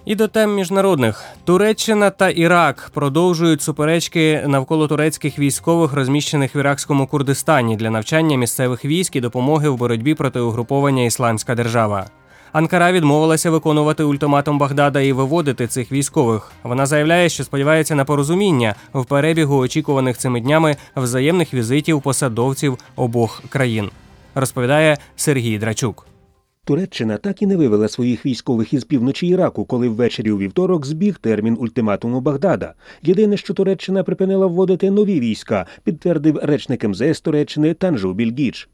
І до тем міжнародних. Туреччина та Ірак продовжують суперечки навколо турецьких військових, розміщених в іракському Курдистані для навчання місцевих військ і допомоги в боротьбі проти угруповання «Ісламська держава». Анкара відмовилася виконувати ультиматум Багдада і виводити цих військових. Вона заявляє, що сподівається на порозуміння в перебігу очікуваних цими днями взаємних візитів посадовців обох країн, розповідає Сергій Драчук. Туреччина так і не вивела своїх військових із півночі Іраку, коли ввечері у вівторок збіг термін ультиматуму Багдада. Єдине, що Туреччина припинила вводити нові війська, підтвердив речник МЗС Туреччини Танжу Білгіч.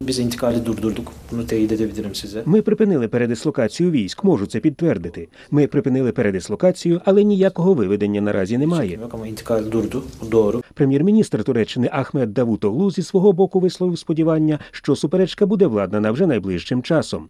Ми припинили передислокацію військ, можу це підтвердити. Ми припинили передислокацію, але ніякого виведення наразі немає. Прем'єр-міністр Туреччини Ахмед Давутоглу зі свого боку висловив сподівання, що суперечка буде владнана вже найближчим часом.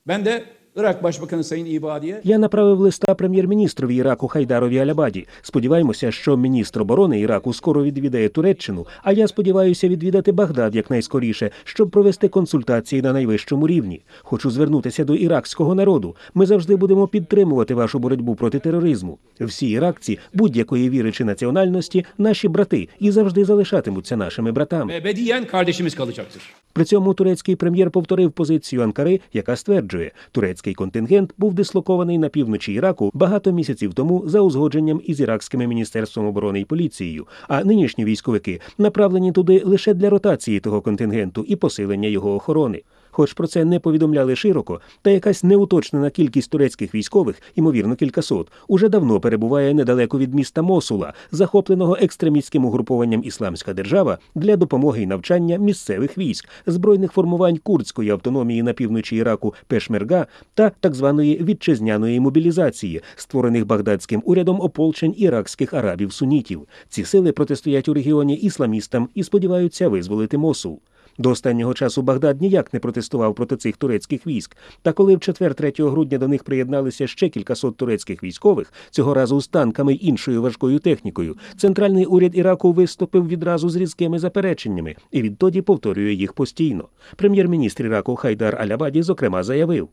Я направив листа прем'єр-міністрові Іраку Хайдарові Алябаді. Сподіваємося, що міністр оборони Іраку скоро відвідає Туреччину, а я сподіваюся відвідати Багдад якнайскоріше, щоб провести консультації на найвищому рівні. Хочу звернутися до іракського народу. Ми завжди будемо підтримувати вашу боротьбу проти тероризму. Всі іракці, будь-якої віри чи національності, наші брати і завжди залишатимуться нашими братами. При цьому турецький прем'єр повторив позицію Анкари, яка стверджує, турецький контингент був дислокований на півночі Іраку багато місяців тому за узгодженням із іракським міністерством оборони і поліцією, а нинішні військовики направлені туди лише для ротації того контингенту і посилення його охорони. Хоч про це не повідомляли широко, та якась неуточнена кількість турецьких військових, ймовірно кількасот, уже давно перебуває недалеко від міста Мосула, захопленого екстремістським угрупованням «Ісламська держава» для допомоги і навчання місцевих військ, збройних формувань курдської автономії на півночі Іраку Пешмерга та так званої вітчизняної мобілізації, створених багдадським урядом ополчень іракських арабів-сунітів. Ці сили протистоять у регіоні ісламістам і сподіваються визволити Мосул. До останнього часу Багдад ніяк не протестував проти цих турецьких військ. Та коли в четвер 3 грудня до них приєдналися ще кількасот турецьких військових, цього разу з танками й іншою важкою технікою, центральний уряд Іраку виступив відразу з різкими запереченнями і відтоді повторює їх постійно. Прем'єр-міністр Іраку Хайдар Алябаді, зокрема, заявив: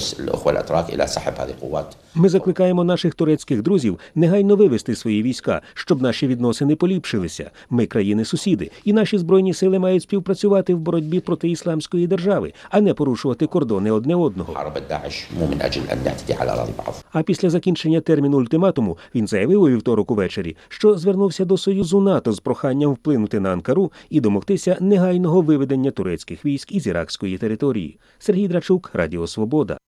«Ми закликаємо наших турецьких друзів негайно вивести свої війська, щоб наші відносини поліпшилися. Ми країни-сусіди, і наші збройні сили мають співпрацювати в боротьбі проти Ісламської держави, а не порушувати кордони одне одного». А після закінчення терміну ультиматуму він заявив у вівторок увечері, що звернувся до Союзу НАТО з проханням вплинути на Анкару і домогтися негайного виведення турецьких військ із іракської території. Сергій Драчук, Радіо Свобода.